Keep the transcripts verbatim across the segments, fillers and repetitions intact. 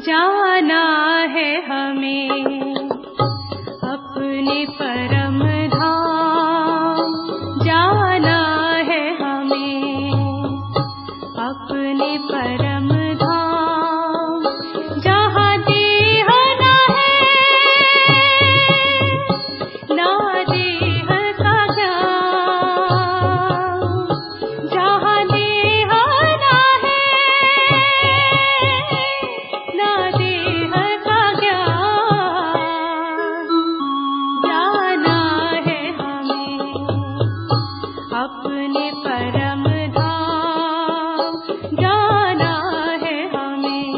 जाना है हमें अपने परम धाम, जाना है हमें अपने परम धाम, जहाँ देह ना है ना देह का ज्ञान, जहाँ देह ना है ना देह का ज्ञान, जाना है हमें अपने परम धाम, जाना है हमें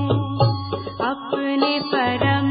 अपने परम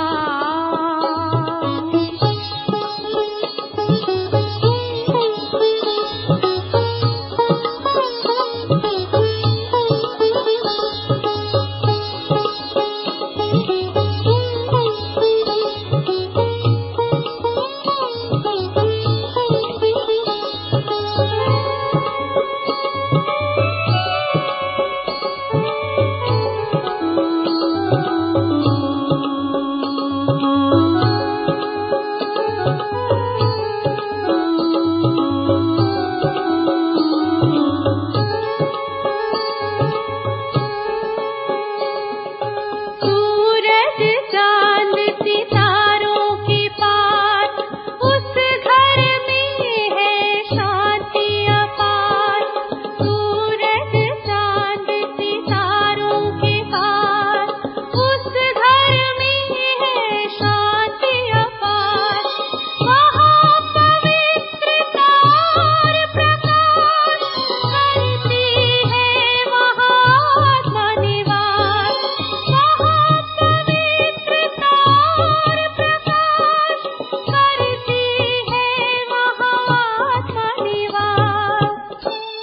सूरज चांद सितारों के पार, उस घर में है शांति अपार। सूरज चांद सितारों के पार, उस घर में है शांति अपार। वहाँ पवित्रता और प्रकाश करती है महात्मा निवास। वहाँ पवित्रता और प्रकाश करती है महात्मा निवास।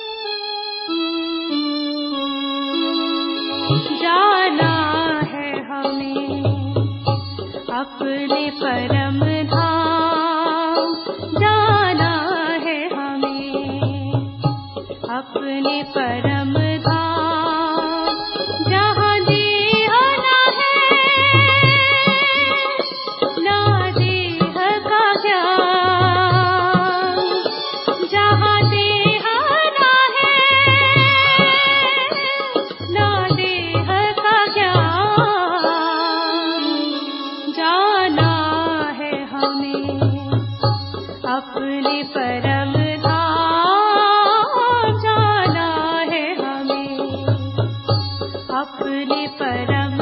जाना है हमें अपने परम धाम, जाना है हमें अपने परम धाम, जहाँ देह ना है ना देह का ज्ञान, जहाँ देह ना है ना देह का ज्ञान, जाना है हमें अपने परम धाम, जाना है हमें अपने परम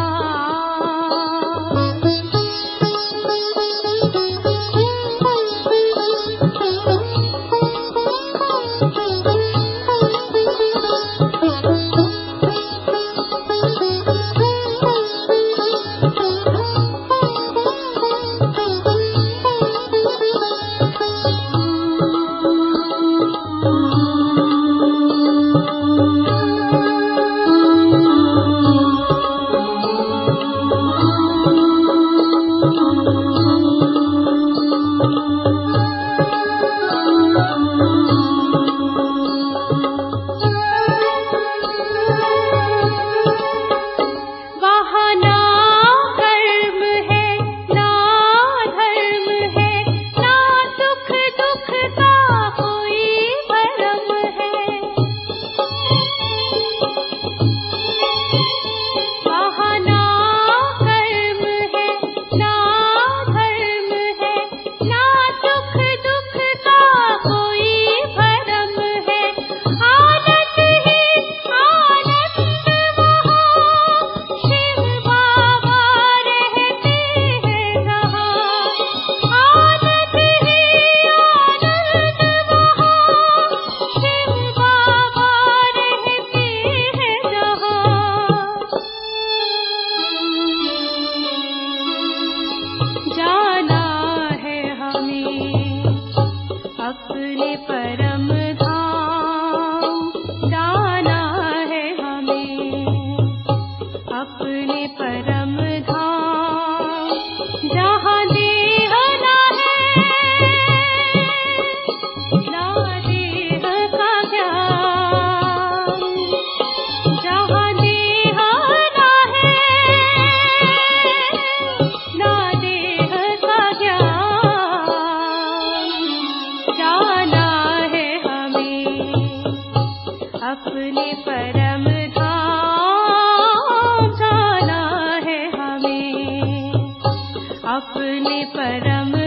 वहाँ ना कर्म है ना धर्म है, ना सुख दुख का कोई भरम है। वहाँ ना कर्म है ना धर्म है, ना सुख दुख का कोई भरम है। आनंद ही आनंद वहाँ शिव बाबा रहते हैं जहाँ। आनंद ही आनंद वहाँ शिव बाबा रहते हैं जहाँ। जाना है हमें अपने परम धाम, जाना है हमें अपने परम धाम, जहाँ देह ना है ना देह का ज्ञान, जहाँ देह ना है परम धाम जाना है हमें, अपने परम